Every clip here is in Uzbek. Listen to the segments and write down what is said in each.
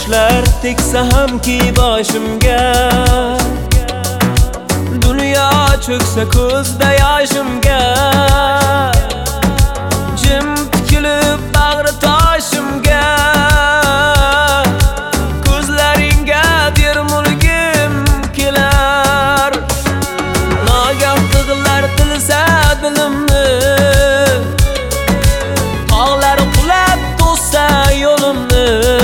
Qushlar teksa hamki boshimga, dunyo cho'ksa ko'zda yoshimga, jim tikilib bag'ri toshimga, ko'zlaringga termulgim kelar. Nagah tig'lar tilsa dilimni, tog'lar qulab to'ssa yo'limni,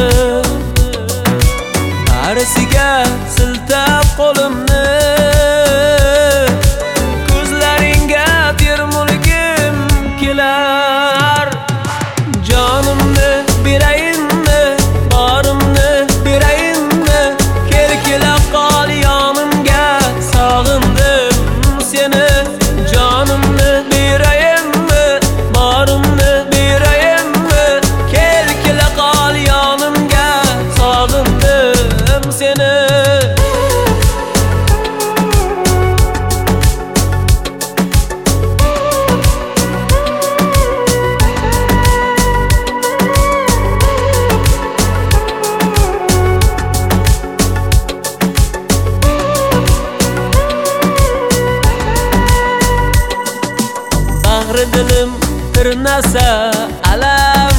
barisiga siltab qo'limni, ko'zlaringga termulgim kelar. Jonimni berayinmi, borimni berayinmi, kela qol yonimga, sog'indim seni. Jonimni berayinmi, borimni berayinmi, kela qol yonimga, sog'indim seni. Bag'ri dilim tirnasa alam,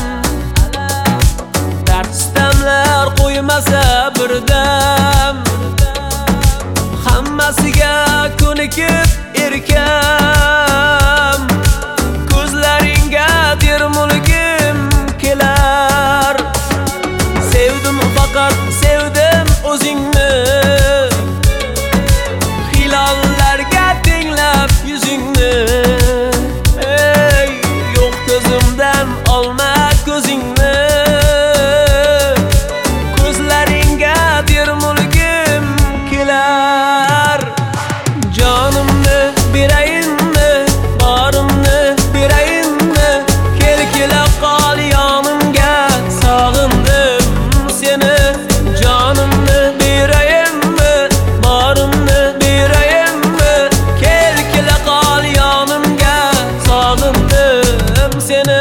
dard sitamlar qo'ymasa birdam, hammasiga ko'nikib erkam, ko'zlaringga termulgim kelar. Sevdim faqat sevdim o'zingni, hilollarga tenglab yuzingni, olma ko'zingni, ko'zlaringga termulgim kelar. Jonimni berayinmi, borimni berayinmi, kela qol yonimga, sog'indim seni. Jonimni berayinmi, borimni berayinmi, kela qol yonimga, sog'indim seni.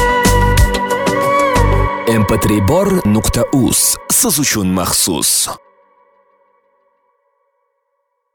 mp3bor.uz siz uchun maxsus.